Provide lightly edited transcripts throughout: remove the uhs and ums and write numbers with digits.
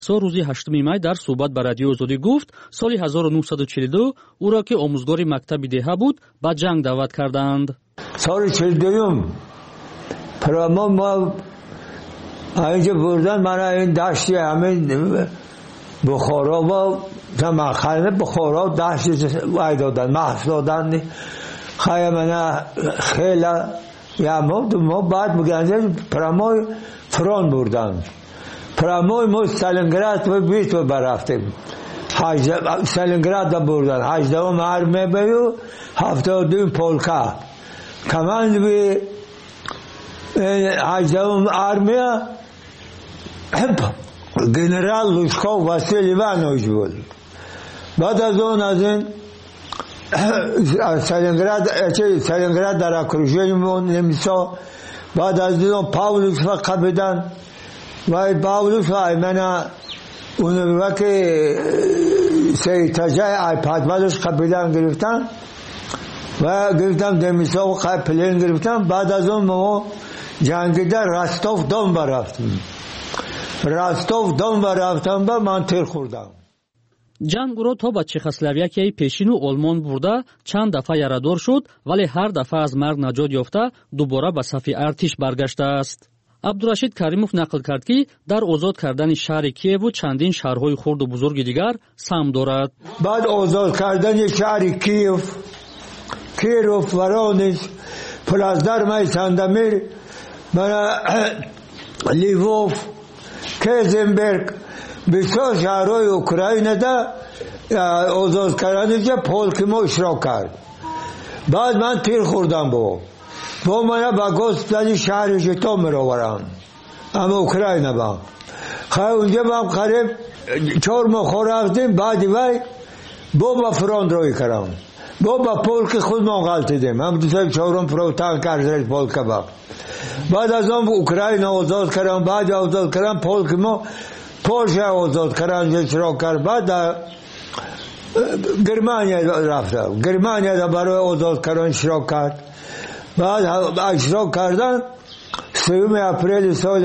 روزی 8 مای در صحبت با رادیو آزادی گفت سال 1942 او را که آموزگار مکتب دهه بود به جنگ دعوت کردند. سال 42 ما اینجا بردن، من این دشتی همین بخارا و تمخانه بخارا دشت وای دادن، محف دادن خیلی من خیلی یا ما بعد میگن پراموی فران بردن، پراموی ما سالنگراد و بیت و برفتیم، سالنگراد بردن، 18 آرمیه بیو 72 پولکا کماند بی 18 آرمیه گنرال لوشکوف واسیل ایوانویچ بود. بعد از اون از این سالنگراد در اکروژنی نمیسا، بعد از اون پاولوس و قبیدن و پاولوس و ایمنا اون وقتی سیتاجای ایپاد بعدش قبیدن گرفتن و گرفتم دمیسا و پلین گرفتم. بعد از اون ما جنگیده رستوف دام برفتیم، رستوف دام برفتم و من تیر خوردم. جنگ رو تا به چخسلواکیای پیشین و آلمان برده چند دفعه یارادور شد، ولی هر دفعه از مرگ نجات یافته دوباره به صف ارتش برگشته است. عبدالرشید کریموف نقل کرد که در آزاد کردن شهر کییو و چندین شهرهای خرد و بزرگ دیگر سهم دارد. بعد آزاد کردن شهر کییف، کیروف، ورونیش، پلازدار میساندمیر، لیووف، کیزنبرگ، بسیار شهرهای اوکراین دا آزاد کردنش پولک ما اشتراک کرد. بعد من تیر خوردم با من با گوسپلانی شهر جتا میروارن اما اوکراین با خیلی اونجا با قریب 4 ماه رفتیم. بعد وای با فرانت روی کردم، با پولک خود ما غلطیدیم، هم دوستان 4 فروتان کرد پولک با. بعد از اون اوکراین آزاد کردم، بعد آزاد کردم پولک ما پولش آزاد کردن اشتراک کرد. بعد گرمانیا رفتم، گرمانیا برای آزاد کردن اشتراک کرد. بعد اشتراک کردن 3 اپریل سال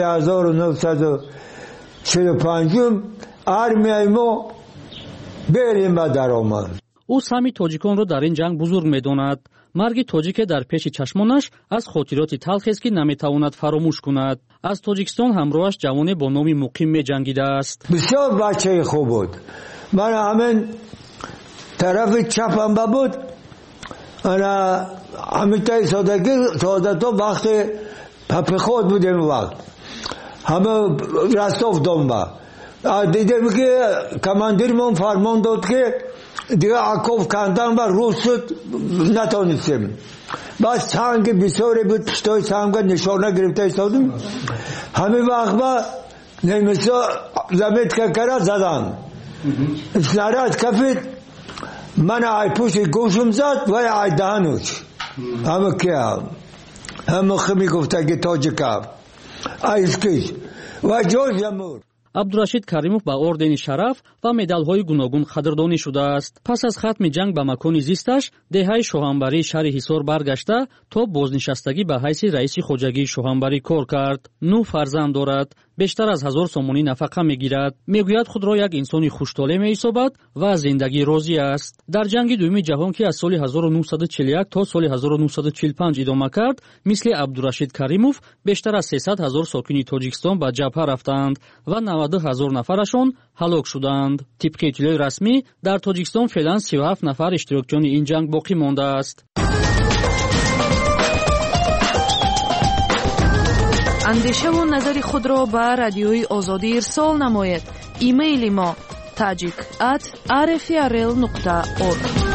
1945 آرمیای ما بریم به در آمد. او سهمی تاجیکان را در این جنگ بزرگ می‌داند. مرگ تاجیک در پیش چشمانش از خاطرات تلخی است که نمی‌تواند فراموش کند. از تاجیکستان همراهش جوانی با نام مقیم می‌جنگیده است. بسیار بچه خوب بود. من همین طرف چپم بود، انا همین تای سادگی سادتا وقت پپ خود بودیم، وقت همه رستوف دنبا دیدم که کماندیرمون فرمان داد که دیگه عقب کندن و روز نتونستیم. بعد سنگ بسیاری بود، پشتای سنگ نشانه گرفته ایستادیم. همین وقت با نمیسا زمین که کرد زدن سنرات کفید، من ای پوش گوشم زد و ای دهنوش همه که همه خمی گفته که تاجیکم ایسکیش و جوش یمور. عبدالرشید کریموف با اوردن شرف و مدال‌های گوناگون قدردانی شده است. پس از ختم جنگ به مکان زیستش دهه شاهنبری شهر حصار برگشته تا بازنشستگی به حیث رئیس خواجگی شاهنبری کار کرد. 9 فرزند دارد. بیشتر از 1000 سومانی نفقه میگیرد. میگوید خود را یک انسان خوش‌طالع می‌حسابد و زندگی راضی است. در جنگ دوم جهان که از سال 1941 تا سال 1945 ادامه کرد، مثل عبدالرشید کریموف بیشتر از 300,000 ساکن تاجیکستان به جبهه رفتند و 90,000 نفرشان هلاک شدند. طبق اطلاع رسمی در تاجیکستان فعلا 37 نفر اشتراکچیان این جنگ باقی مانده است. اندیشه و نظر خود را به رادیوی آزادی ارسال نماید. ایمیل ما tajik@rfrl.org.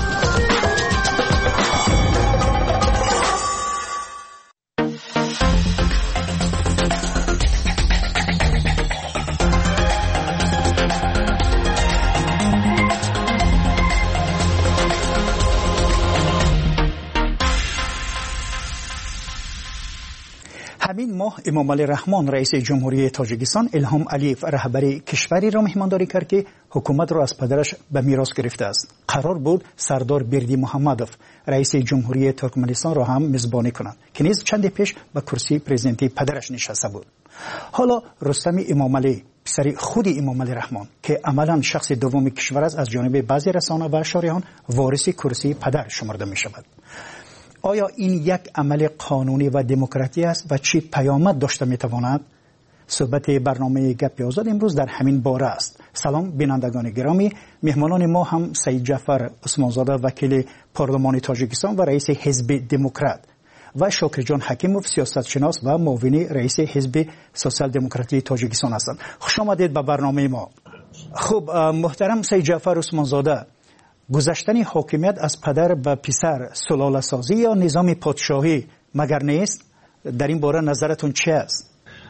همین ماه امام علی رحمان رئیس جمهوری تاجیکستان الهام علیف رهبری کشوری را مهمانداری کرد که حکومت را از پدرش به میراث گرفته است. قرار بود سردار بردی محمدوف رئیس جمهوری ترکمنستان را هم میزبانی کنند که نیز چند پیش به کرسی پرزیدنتی پدرش نشسته بود. حالا رستم امام علی پسر خود امام علی رحمان که عملا شخص دوم کشور است از جانب بعضی رسانه و شارحان وارث کرسی پدر شمرده می شود. آیا این یک عمل قانونی و دموکراتی است و چه پیامد داشته می تواند؟ صحبت برنامه گپ آزاد امروز در همین باره است. سلام بینندگان گرامی، مهمانان ما هم سید جعفر عثمانزاده وکیل پارلمان تاجیکستان و رئیس حزب دموکرات و شاکر جان حکیموف سیاستشناس و معاون رئیس حزب سوسیال دموکراتی تاجیکستان هستند. خوش آمدید به برنامه ما. خب محترم سید جعفر عثمانزاده، گذشتن حاکمیت از پدر به پسر سلاله سازی یا نظام پادشاهی مگر نیست؟ در این باره نظرتون چه است؟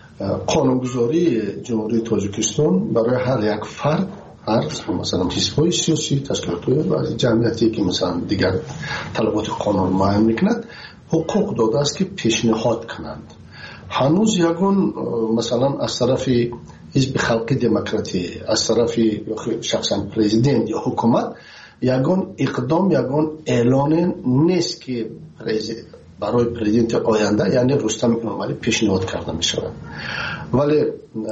قانونگذاری جمهوری تاجیکستان برای هر یک فرد، هر مثلا حزب‌های سیاسی، تشکیلات‌های و جمعیتی که مثلا دیگر طلبات قانون معین میکند حقوق داده است که پیشنهاد کنند. هنوز یگان مثلا از طرف حزب خلقی دموکراتی، از طرف شخصا پرزیدنت یا حکومت یگان اقدام، یگان اعلان نیست که برای پرزیدنت آینده یعنی رستم امامعلی پیشنهاد کرده می شود. ولی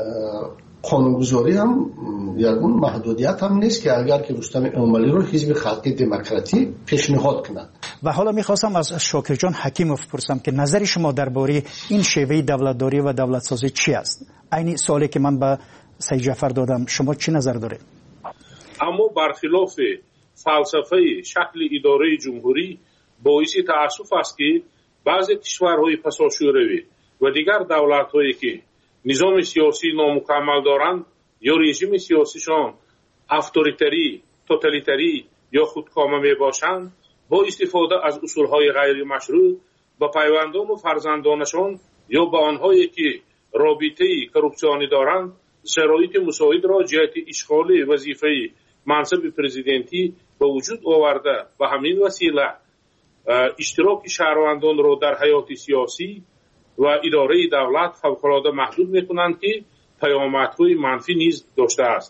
قانونگذاری هم یگان محدودیت هم نیست که اگر که رستم امامعلی رو حزب خلقی دموکراتی پیشنهاد کند. و حالا میخواستم از شاکر جان حکیموف پرسم که نظر شما درباره این شیوه دولتداری و دولتسازی چی است؟ عین سوالی که من به سید جعفر دادم، شما چی نظر دارید؟ اما برخلاف فلسفه شکل اداره جمهوری باعث تأسف است که بعضی کشورهای پساشوروی و دیگر دولت‌هایی که نظام سیاسی نامکمل دارند یا رژیم سیاسیشان اتوریتری، توتالیتری یا خودکامه میباشند، با استفاده از اصولهای غیر مشروع با پیوندان و فرزندانشان یا با آنهایی که رابطه کورپسیونی دارند شرایط مساعد را جهت اشغال وظیفه منصب پرزیدنتی به وجود آورده و همین وسیله اشتراک شهروندان را در حیات سیاسی و اداره دولت فوق‌العاده محدود میکنند که پیامدهای منفی نیز داشته است.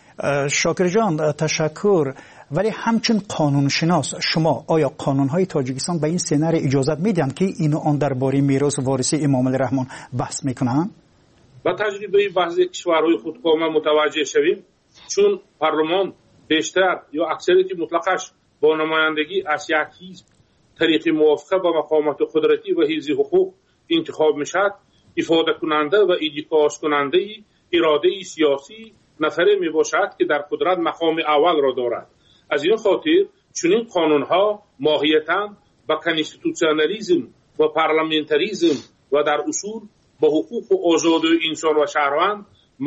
شاکر جان تشکر. ولی همچون قانونشناس شما آیا قانونهای تاجیکستان به این سناریو اجازه میدن که اینو آن درباره میراث وارثی امام علی رحمان بحث میکنن؟ با تجربه بعضی کشورهای خودکامه متوجه شویم چون پارلمان بیشتر یا اکثریت مطلقش با نمایندگی از یک حزب طریق موافقه با مقامات قدرتی و حفظ حقوق انتخاب میشد، افاده کننده و ایدیکاس کننده اراده سیاسی نفره می باشد که در قدرت مقام اول را دارد. از این خاطر چنین قانونها ماهیتاً با کانستیتوسیونالیسم و پارلمانتاریسم و در اصول با حقوق و آزادی انسان و شهروند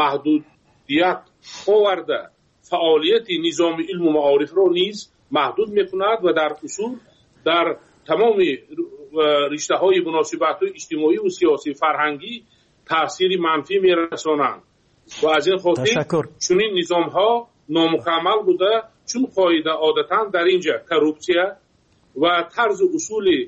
محدودیت آورده فعالیت نظام علم و معارف را نیز محدود میکند و در اصول در تمام رشته‌های مناسبت‌های اجتماعی و سیاسی فرهنگی تأثیر منفی میرسانند و از این خاطر چنین نظام‌ها نامکمل بوده چون قاعده عادتاً در اینجا کورپسیا و طرز اصول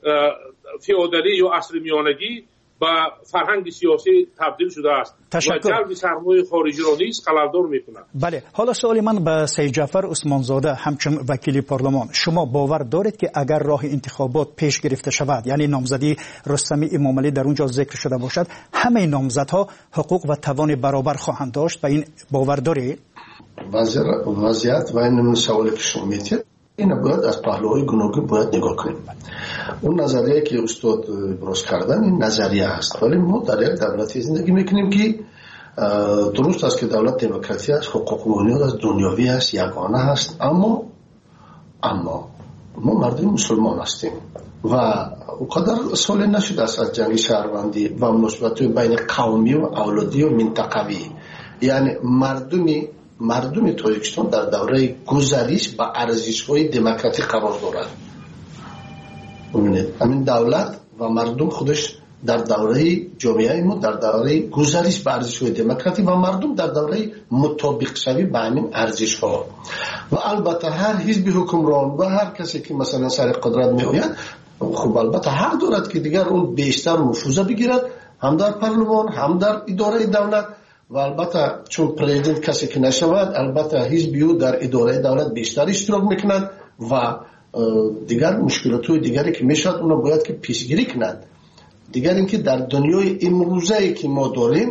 فئودالی یا عصر میانگی با فرهنگ سیاسی تبدیل شده است و جلب سرمایه خارجی را نیز قلمدار می‌کند. بله، حالا سوال من به سید جعفر عثمانزاده همچون وکیل پارلمان، شما باور دارید که اگر راه انتخابات پیش گرفته شود یعنی نامزدی رستم امامعلی در اونجا ذکر شده باشد همه نامزدها حقوق و توان برابر خواهند داشت و این باور دارید؟ وضعیت و این سوالی که شما می‌پرسید این باید از پهلوهای گوناگون باید نگاه کنیم. اون نظریه که استاد ابراز کردن این نظریه است، ولی ما در یک دولتی زندگی میکنیم که درست است که دولت دموکراتی است، حقوق و بنیاد از دنیوی است، یگانه است، اما ما مردم مسلمان هستیم و اونقدر سال نشده است از جنگ شهروندی و مناسبت‌های بین قومی و اولادی و منطقوی، یعنی مردم تاجیکستان در دوره گذریش با ارزش‌های دموکراتیک قرار دارد. ببینید همین دولت و مردم خودش در دوره جامعه ما در دوره گذریش با ارزش‌های دموکراتیک و مردم در دوره مطابق شوی با همین ارزش‌ها و البته هر حزب حکمران و هر کسی که مثلا سر قدرت می‌آید خب البته حق دارد که دیگر اون بیشتر نفوذ بگیرد هم در پارلمان هم در اداره دولت و البته چون پرزیدنت کسی که نشود البته حزبیو در اداره دولت بیشتر اشتراک میکنند و دیگر مشکلات‌های دیگری که میشد اونا باید که پیشگیری کنند. دیگر اینکه در دنیای امروزه که ما داریم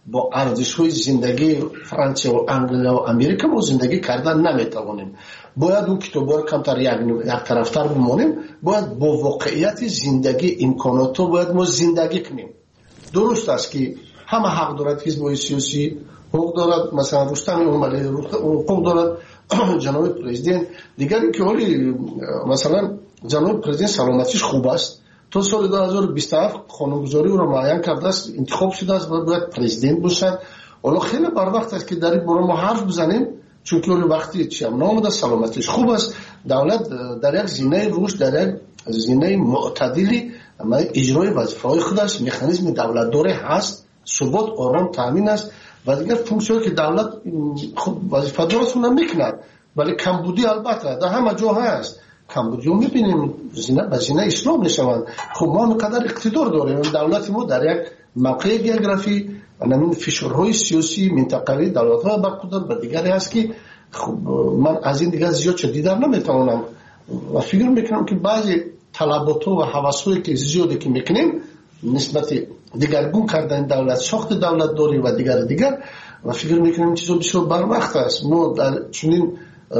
با ارزش‌های زندگی فرانسه و انگلیس و امریکا ما زندگی کردن نمیتوانیم. باید اون کتاب‌ها رو کمتر یک طرفتر بمونیم. باید با واقعیت زندگی امکانات رو باید ما زندگی کنیم. درست است که همه حق دارد حزب‌های سیاسی، حق دارد مثلا رستم امالی، حق دارد جناب پرزیدنت. دیگری که ولی مثلا جناب پرزیدنت سلامتیش خوب است، تا سال 2027 قانونگذاری او را معین کرده است، انتخاب شده است باید پرزیدنت باشد. حالا خیلی بر وقت است که در این باره ما حرف بزنیم، چون که وقتی چیم نامده سلامتیش خوب است. دولت در یک زینه رشد، در یک زینه معتدلی اجرای وظیفه‌های خود است. مکانیزم دولت داره هست، ثبات آرام تامین است و دیگر فونکسیون که دولت خود وظیفه دارش اون میکند. ولی کمبودی البته در همه جا هست. کمبودی رو میبینیم به زینه اسلام نشوند. خب ما اینقدر اقتدار داریم، دولت ما در یک موقع گیوگرافی و فشارهای سیاسی منطقوی دولت‌ها برخوردار و دیگری هست که خب من از این دیگه زیاد چه دیدن نمیتونم و فکر میکنم که بعضی طلبات و هوس‌هایی که زیادی که میکنیم نسبت دیگرگون کردن دولت، ساخت دولت داری و دیگر و فکر میکنم چیزا بسیار بر وقت است. ما در چنین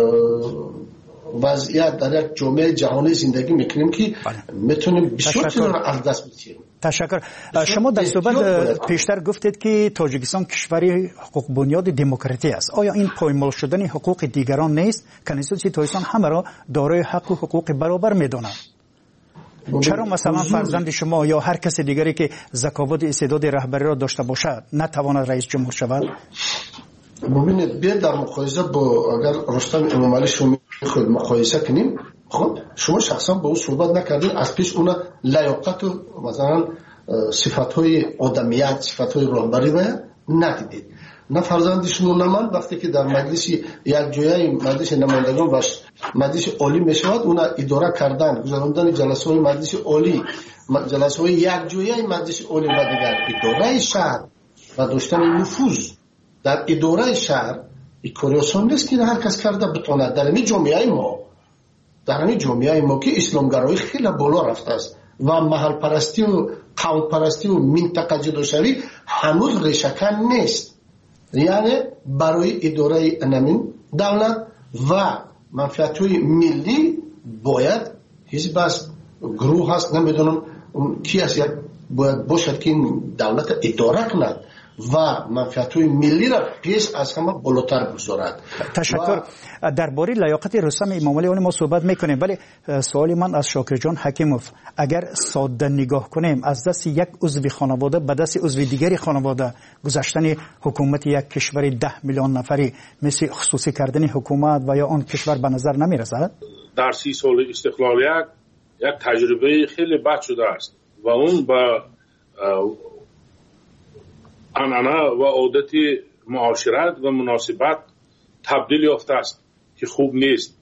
وضعیت در یک جامعه جهانی زندگی میکنیم که میتونیم بسیار چیزا را از دست بدیم. تشکر. شما در صحبت پیشتر گفتید که تاجیکستان کشوری حقوق بنیاد دموکراتی است. آیا این پایمال شدن حقوق دیگران نیست؟ کنستیتوسیون تاجیکستان همه را دارای حق و حقوق برابر میداند. چرا مثلا فرزند شما یا هر کس دیگری که ذکاوت استعداد رهبری را داشته باشد نتواند رئیس جمهور شود؟ ببینید بیا در مقایسه با اگر رستم امامعلی شما خود مقایسه کنیم، خب شما شخصا با او صحبت نکردین، از پیش اون لیاقت و مثلا صفات‌های آدمیت، صفات‌های رهبری را ندیدید. نه فرزند شما نه من وقتی که در مجلس یک جایه مجلس نمایندگان و مجلس عالی میشود اون اداره کردن، گذراندن جلسه‌های مجلس عالی، جلسه‌های یک جایه مجلس عالی و دیگر اداره شهر و داشتن نفوذ در اداره شهر این کار آسان نیست که هر کس کرده بتونه. در این جامعه ما که اسلامگرایی خیلی بالا رفته است و محل پرستی و قوم پرستی و منطقه جداشوی هنوز ریشه‌کن نیست. یعنی برای اداره نمین دولت و منفعت‌های ملی باید حزب است، گروه هست، نمیدونم کی است، باید باشد که این دولت اداره کند و منفعت‌های ملی را پیش از همه بالاتر بگذارد. تشکر. درباره لیاقت رستم امامعلی ما صحبت میکنیم، ولی سوال من از شاکر جان حکیموف، اگر ساده نگاه کنیم از دست یک عضو خانواده به دست عضو دیگری خانواده گذاشتن حکومت یک کشور 10 میلیون نفری مثل خصوصی کردن حکومت و یا آن کشور به نظر نمیرسد؟ در 30 سال استقلالیت یک تجربه خیلی بد شده است و اون با عنعنه و عادت معاشرت و مناسبت تبدیل یافته است که خوب نیست.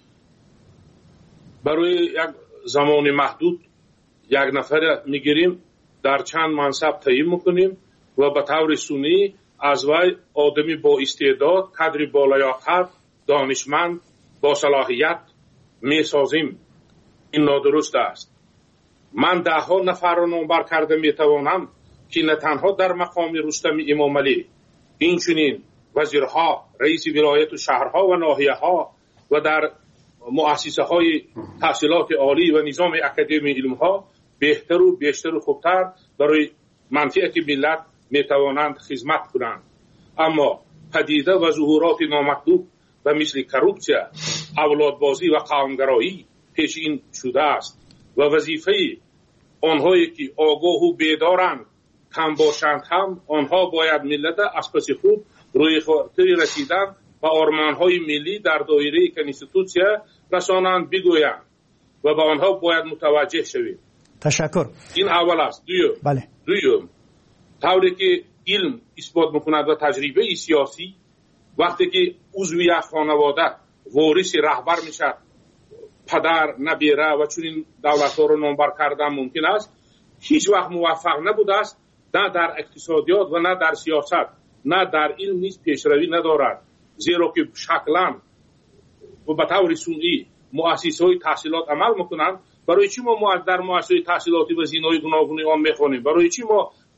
برای یک زمان محدود یک نفر میگیریم، در چند منصب تعیین میکنیم و به طور سنی از وی آدمی با استعداد، قدری با لیاقت، دانشمند، با صلاحیت میسازیم. این نادرست است. من 10 نفر را نامبر کرده میتوانم که نه تنها در مقام رستم امامعلی، اینچنین وزیرها، رئیس ولایت و شهرها و ناحیه‌ها و در مؤسسه های تحصیلات عالی و نظام اکادمی علمها بهتر و بیشتر و خوبتر برای منفعت ملت میتوانند خدمت کنند. اما پدیده و ظهورات نامطلوب و مثل کروپسیا، اولادبازی و قومگرایی پیشین شده است و وظیفه آنهایی که آگاه و بیدارند کم باشند هم آنها باید ملت از پس خود روی خاطری رسیدن و آرمانهای ملی در دایره کنستیتوسیا رسانند بگویند و به آنها باید متوجه شویم. تشکر. این اول است. دویم طوری که علم اثبات میکند و تجربه سیاسی وقتی که عضو یک خانواده وارث رهبر میشد، پدر نبیره و چنین دولت‌ها رو نامبر کردن ممکن است، هیچ وقت موفق نبوده است، نه در اقتصادیات و نه در سیاست، نه در علم نیز پیشروی ندارد، زیرا که شکلاً و به طور سنی مؤسسه‌های تحصیلات عمل میکنند. برای چی ما در مؤسسه‌های تحصیلاتی و زینای گوناگون آن میخوانیم؟ برای چی ما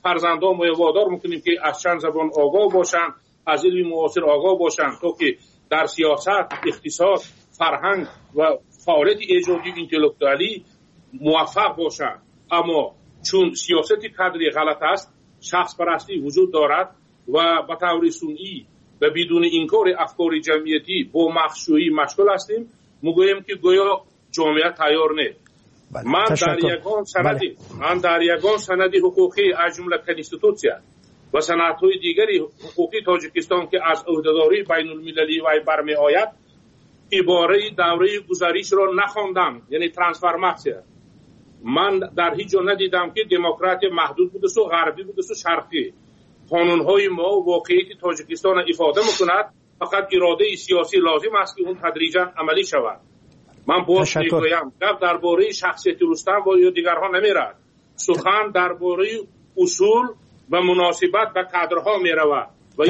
فرزندان ما وادار میکنیم که از چند زبان آگاه باشن، از علم معاصر آگاه باشن تا که در سیاست، اقتصاد، فرهنگ و فعالیت ایجادی اینتלקتوالی موفق باشن. اما چون سیاست کادری غلط است، شخص پرستی وجود دارد و به طور سنئی و بدون انکار افکار جمعیتی با مخشویی مشغول هستیم، میگوییم که گویا جامعه تیار نه. من در یگان سند حقوقی از جمله کنستیتوسیا و سندهای دیگری حقوقی تاجیکستان که از عهدهداری بین المللی و برمی آید عباره دوره گذشته را نخواندم، یعنی ترانسفورماسیا. من در هیچ جا ندیدم که دموکراسی محدود بوده و غربی بوده و شرقی. قانونهای ما واقعیت تاجیکستان افاده میکند، فقط اراده سیاسی لازم است که اون تدریجا عملی شود. من باز میگویم گپ درباره شخصیت رستم و یا دیگرها نمیرد، سخن درباره اصول و مناسبت به کادرها میرود.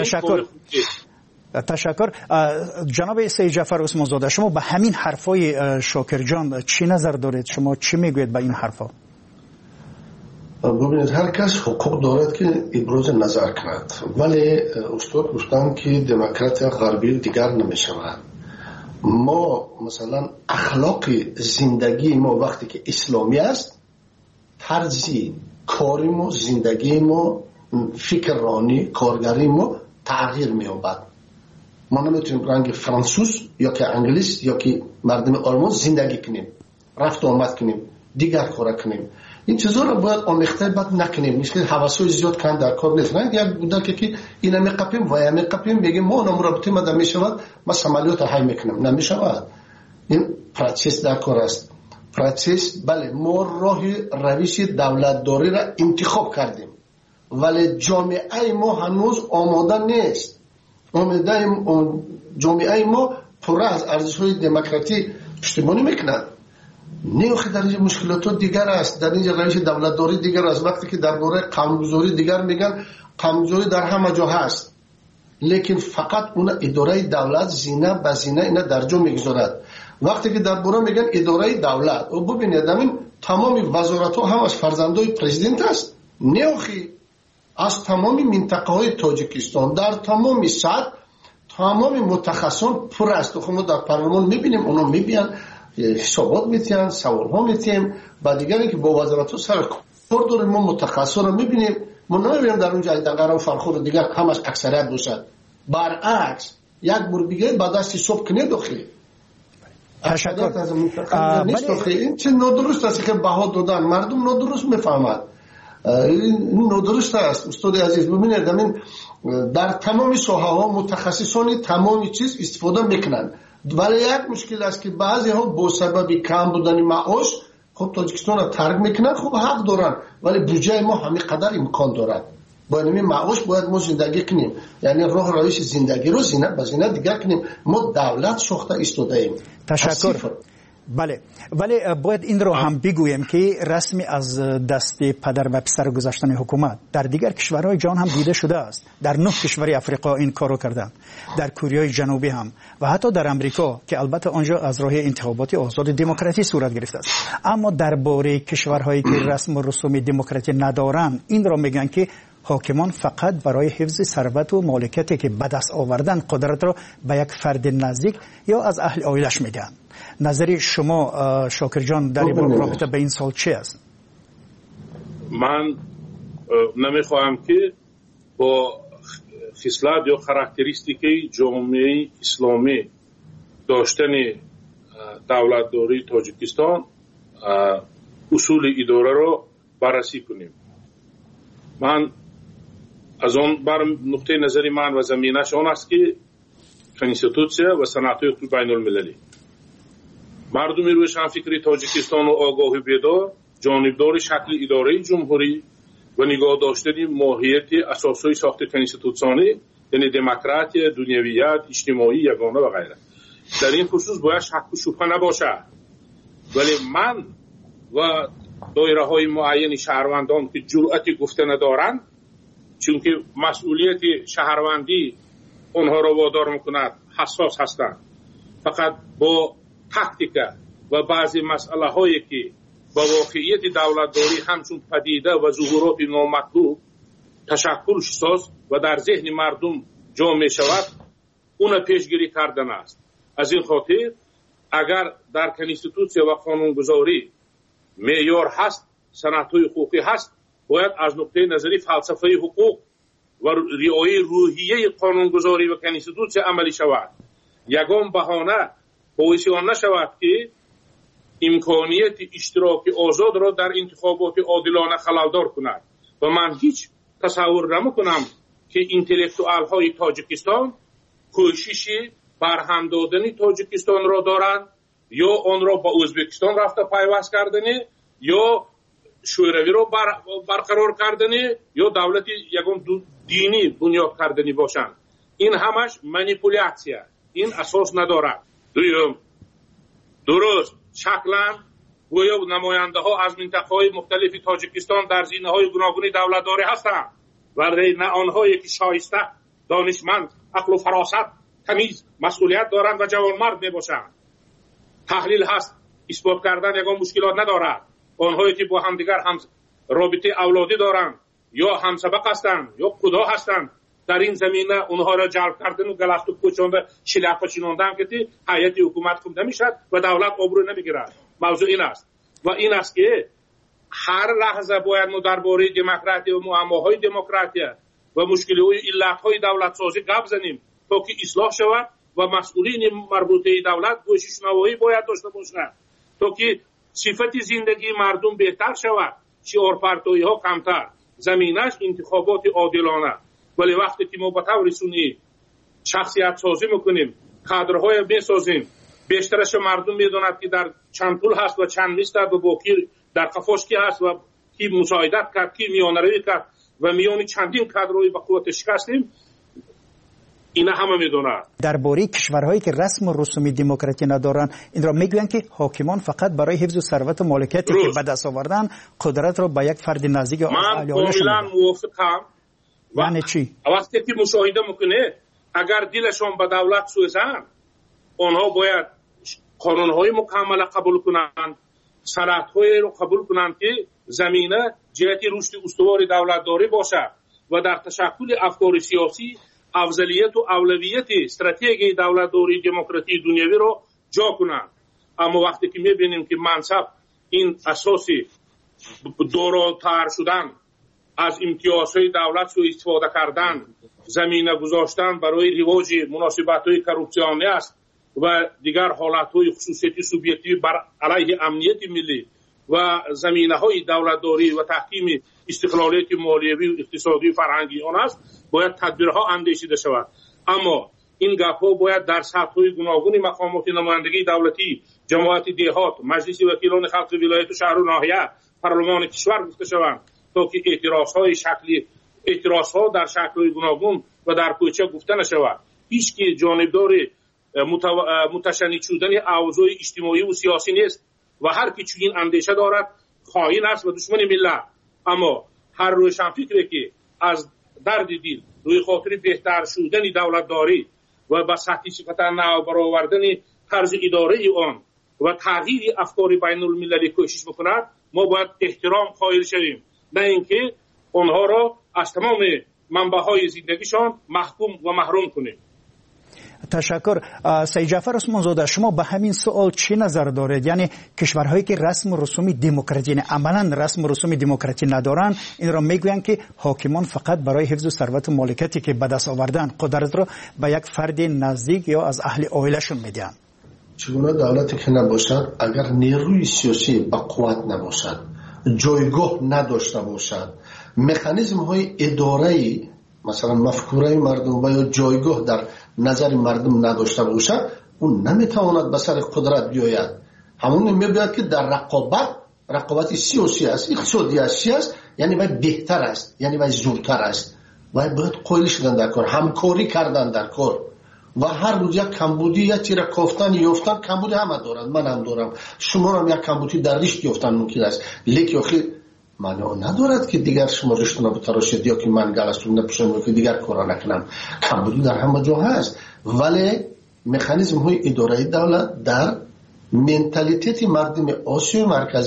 تشکر. جناب سید جعفر عثمان زاده، شما به همین حرفای شاکر جان چی نظر دارید؟ شما چی میگوید به این حرفا؟ ببینید، هر کس حقوق دارد که ابراز نظر کند، ولی استاد گفتن که دموکراسی غربی دیگر نمیشود. ما مثلا اخلاق زندگی ما وقتی که اسلامی است، طرز کاری ما، زندگی ما، فکرانی، کارگری ما تغییر می‌یابد. ما نمیتونیم رنگ فرانسوز یا که انگلیس یا که مردم آلمان زندگی کنیم، رفت و آمد کنیم، دیگر کار کنیم. این چیزا رو باید آمیخته بد نکنیم. میشه حواسای زیاد کن در کار نیست. نه یک بوده که اینا میقپیم و یا میقپیم بگیم ما نمرابطه ما میشود، ما سمالیات های میکنم، نمیشود. این پروسس در کار است. پروسس، بله، ما راه روش دولتداری را انتخاب کردیم، ولی جامعه ما هنوز آماده نیست. جامعه ما پر از ارزش‌های دموکراسی پشتیبانی میکند. نیوخی در اینجا مشکلات دیگر است، در اینجا روش دولتداری دیگر است. وقتی که درباره قانونگذاری دیگر میگن، قانونگذاری در همه جا هست، لیکن فقط اون اداره دولت زینه به زینه اینا در جا میگذارد. وقتی که درباره میگن اداره دولت، و ببینید همین تمام وزارت ها هم از فرزندای پرزیدنت است. نیوخی از تمام منطقه های تاجیکستان در تمام سطح تمام متخصصان پر است. خب ما در پارلمان میبینیم، اونا میبینن حسابات میتین، سوال ها میتیم، بعد دیگری که با وزارت ها سر کار داریم، ما متخصصان رو میبینیم. ما نمیبینیم در اونجا دقیقا فرخور دیگر همش اکثریت باشد. برعکس یک بار دیگه بعد از صبح کنه داخلی این چه نادرست است که بها دادن، مردم نادرست میفهمد. این نادرست است. استاد عزیز، ببینید در تمام ساحه ها متخصصان تمام چیز استفاده میکنن، ولی یک مشکل است که بعضی ها با سبب کم بودن معاش خب تاجیکستان را ترک میکنن. خب حق دارن، ولی بودجه ما همین قدر امکان دارد. با این معاش باید ما زندگی کنیم، یعنی راه روش زندگی رو زینه به زینه دیگر کنیم. ما دولت ساخته ایستاده ایم. تشکر. بله، ولی باید این رو هم بگویم که رسمی از دست پدر و پسر گذاشتن حکومت در دیگر کشورهای جهان هم دیده شده است. در 9 کشور افریقا این کارو کردن، در کره جنوبی هم و حتی در امریکا که البته آنجا از راه انتخابات آزاد دموکراسی صورت گرفته است. اما درباره کشورهایی که رسم و رسوم دموکراسی ندارن، این را میگن که حاکمان فقط برای حفظ ثروت و مالکیتی که به دست آوردن قدرت را به یک فرد نزدیک یا از اهل عائلش میدن. نظری شما شاکر جان در رابطه به این سال چی است؟ من نمیخواهم که با خصلت یا کاراکتریستیکی جامعه اسلامی داشتن دولتداری تاجیکستان اصول اداره را بررسی کنیم. من از آن بر نقطه نظری من و زمینش آن است که کنستیتوسیا و سنت‌های بین المللی مردمی روشنفکری تاجیکستان و آگاه و بیدار جانبدار شکل اداره جمهوری و نگاه داشتن ماهیت اساسهای ساخت کنستیتوسیونی، یعنی دموکراسی، دنیویت، اجتماعی، یگانه و غیره. در این خصوص باید شک و شبهه نباشد. ولی من و دایره های معین شهروندان که جرأت گفته ندارند، چون که مسئولیت شهروندی اونها را وادار میکند حساس هستند، فقط با تاکتیکا و بعضی مسئله هایی که با واقعیت دولتداری همچون پدیده و ظهورات نامطلوب تشکلش ساز و در ذهن مردم جا می شود اون پیشگیری کردن است. از این خاطر اگر در کنستیتوسیه و قانونگذاری معیار هست، سنت‌های حقوقی هست، باید از نقطه نظری فلسفه حقوق و رعایت روحیه قانونگذاری و کنستیتوسیه عملی شود. یگان بهانه باعث آن نشود که امکانیت اشتراک آزاد را در انتخابات عادلانه خللدار کند. و من هیچ تصور نمی‌کنم که انتلکتوال های تاجیکستان کوشش برهم دادن تاجیکستان را دارند یا آن را با ازبکستان رفته پیوست کردنی یا شوروی را برقرار کردنی یا دولت یگان دینی بنیاد کردنی باشند. این همش مانیپولیاسیه، این اساس ندارد. دوم، درست شکلا گویا نماینده ها از منطقه های مختلف تاجیکستان در زینه های گوناگون دولتداری هستند، ولی نه آنهایی که شایسته، دانشمند، عقل و فراست، تمیز، مسئولیت دارند و جوانمرد می باشند. تحلیل هست، اثبات کردن یگان مشکلات ندارد. آنهایی که با همدیگر هم رابطه اولادی دارند یا همسبق هستند یا خدا هستند، در این زمینه اونها را جلب کردن و گلست و کوچانده شلافه چیناندن که هیئت حکومت خوب نمیشد و دولت آبرو نمیگیرد. موضوع این است و این است که هر لحظه باید ما درباره دموکراسی و معماهای دموکراسی و مشکلات علت‌های دولت سازی گپ زنیم تا که اصلاح شود و مسئولین مربوطه دولت گوش شنوایی باید داشته باشند تا که صفت زندگی مردم بهتر شود، شعارپرتویی ها کمتر، زمینش انتخابات عادلانه. ولی وقتی که ما به طور رسمی شخصیت سازی میکنیم، کادرهای میسازیم، بیشترش مردم میدوند که در چند پول هست و چند نیست و باقی در قفاش کی هست و کی مساعدت کرد، کی میانروی کرد و میانی چندین کادرهای به قوت شکستیم، اینا همه میدونند. درباره کشورهایی که رسم و رسوم دموکراسی ندارن، این را میگویند که حاکمان فقط برای حفظ ثروت و مالکیتی که به دست آوردن قدرت را به یک فرد نزدیک من کاملا موافقم. یعنی چی؟ وقتی که مشاهده میکنه اگر دلشون به دولت سوزن، آنها باید قانونهای مکمل قبول کنند، شرایط‌های رو قبول کنند که زمینه جهت رشد استوار دولتداری باشد و در تشکل افکار سیاسی افضلیت و اولویت استراتژی دولتداری دموکراسی دنیوی رو جا کنند. اما وقتی که میبینیم که منصب این اساسی دوراتر شدن، از امتیازهای دولت سوء استفاده کردن، زمینه گذاشتن برای رواج مناسبت‌های کروپسیونی است و دیگر حالت‌های خصوصیتی سوبیکتیو بر علیه امنیت ملی و زمینه‌های دولتداری و تحکیم استقلالیت مالیوی و اقتصادی و فرهنگی آن است، باید تدبیرها اندیشیده شود. اما این گپ‌ها باید در سطح‌های گوناگون مقامات نمایندگی دولتی، جماعت دهات، مجلس وکیلان خلق ولایت و شهر و ناحیه، پارلمان کشور گفته شوند تا که اعتراضها در شکل‌های گوناگون و در کوچه گفته نشود. هیچ کی جانبدار متشنج شدن اوضاع اجتماعی و سیاسی نیست و هر کی چنین اندیشه دارد خائن است و دشمن ملت. اما هر روشنفکری که از درد دل روی خاطر بهتر شدن دولتداری و به سطح صفت نو برآوردن طرز اداره آن و تغییر افکار بین المللی کوشش میکند، ما باید احترام قائل شویم، نه اینکه آنها را از تمام منبع‌های زندگیشان محکوم و محروم کنیم. تشکر. سید جعفر عثمان زاده، شما به همین سوال چی نظر دارید؟ یعنی کشورهایی که رسم و رسوم دموکراسی، یعنی عملا رسم و رسوم دموکراسی ندارن، این را میگویند که حاکمان فقط برای حفظ ثروت و مالکیتی که به دست آوردن قدرت را به یک فرد نزدیک یا از اهل عائله‌شون میدن. چگونه دولتی که نباشد، اگر نیروی سیاسی با قوت نباشد، جایگاه نداشته باشد، مکانیزم های اداره‌ای مثلا مفکوره مردم و یا جایگاه در نظر مردم نداشته باشد، اون نمیتواند به سر قدرت بیاید. همون میباید که در رقابت سیاسی است، اقتصادی است، یعنی باید بهتر است، یعنی باید زورتر است، باید قائل شدن در کار، همکاری کردن در کار و هر روز یک کمبودی یا تیر کافتن یافتن، کمبودی همه دارند، من هم دارم، شما هم یک کمبودی در ریشت یافتن ممکن است، لیک آخر معنی ندارد که دیگر شما رشتنا بتراشید یا که من گلستون نپیشم که دیگر کارا نکنم. کمبودی در همه جا هست، ولی مکانیزم های اداره دولت در منتالیته مردم آسیای مرکزی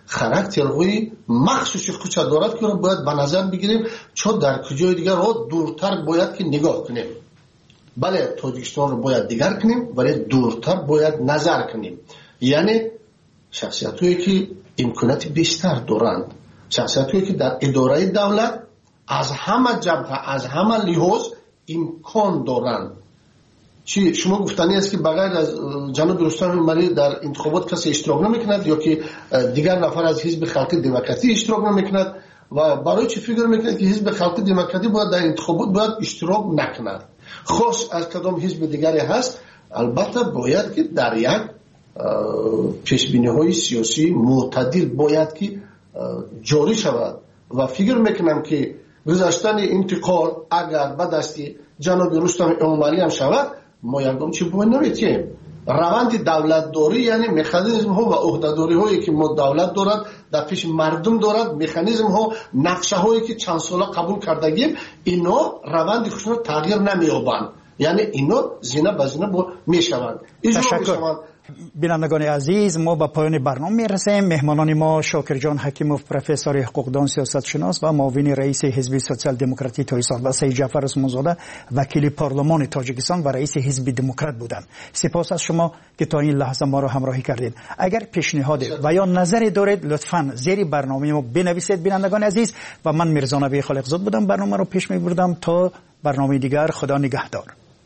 خاراکتر روی مخصوصی خودش دارد که باید به نظر بگیریم چون در کجای دیگر رو دورتر باید که نگاه کنیم. بله تاجیکستان رو باید دیگر کنیم ولی دورتر باید نظر کنیم. یعنی شخصیت‌هایی که امکانات بیشتر دارند، شخصیت‌هایی که در اداره دولت از همه جبهه از همه لحاظ امکان دارند. چی شما گفتنی است که بغیر از جناب رستم ملی در انتخابات کسی اشتراک نمیکند یا که دیگر نفر از حزب خلق دموکراتی اشتراک نمیکند و برای چی فکر میکند که حزب خلق دموکراتی باید در انتخابات باید اشتراک نکند؟ خاص از کدام حزب دیگری هست البته باید که در یک پیشبینی‌های سیاسی معتدل باید که جاری شود و فکر میکنم که گذاشتن انتقال اگر به دست جناب رستم امامی هم شود ما یکم چی باید نمیتیم. روند دولت داری یعنی مکانیزم ها و عهده‌داری هایی که ما دولت دارد در پیش مردم دارد، مکانیزم ها نقشه هایی که چند ساله قبول کردگیم اینا روند خودشون تغییر نمی‌یابند، یعنی اینا زینه به زینه میشوند. تشکر. بینندگان عزیز ما به پایان برنامه میرسیم. مهمانان ما شاکرجان حکیموف پروفسور حقوقدان سیاست شناس و معاون رئیس حزب سوسیال دموکراتی تایسال و سید جعفر عثمانزاده وکیل پارلمان تاجیکستان و رئیس حزب دموکرات بودند. سپاس از شما که تا این لحظه ما را همراهی کردید. اگر پیشنهاد و یا نظری دارید لطفاً زیر برنامه ما بنویسید. بینندگان عزیز و من میرزا نبی خالقزاد بودم برنامه رو پیش میبردم. تا برنامه دیگر خدا نگهدار.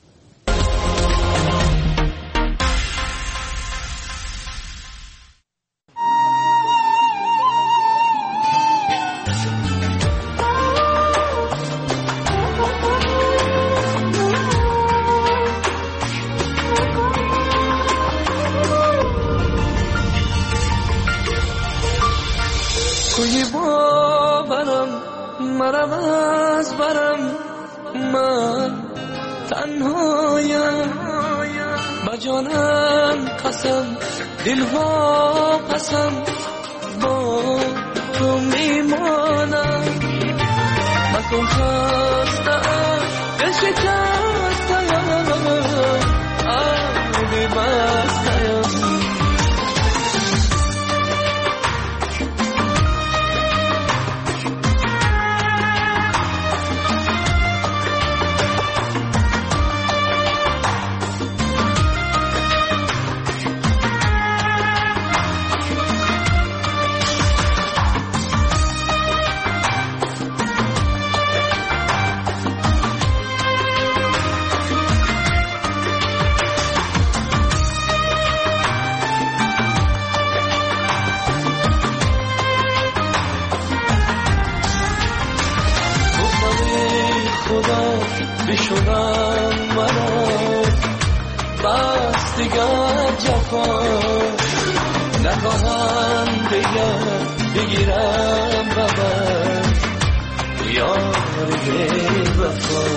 دلها قسم با تو میمانم من تو خستم دل شکستم آبی بستم نخواهم بگیرم ببر یار وفا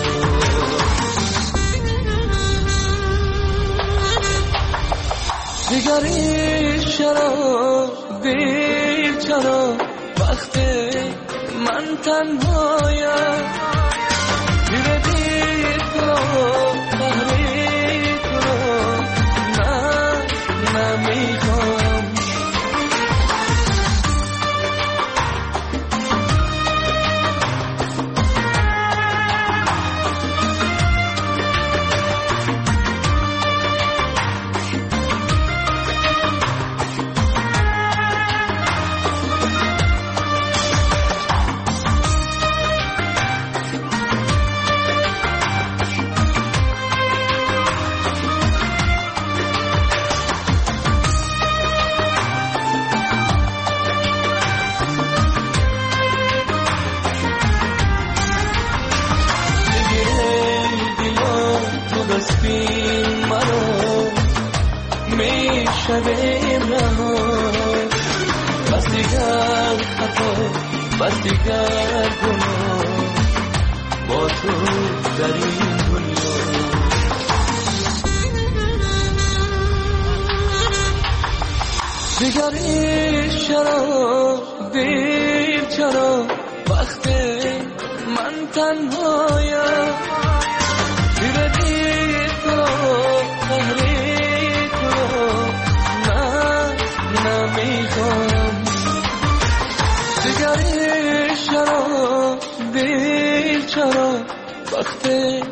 دیگری چرا دیر چرا وقت من تنهایم دیر دیر تو تحریک رو نمیخوام بس دیگر گناه با تو در این دنیا دیگری چرا دیر چرا وقت من تنهایم دیر دیر تو تحریک رو نمیخوام وقتی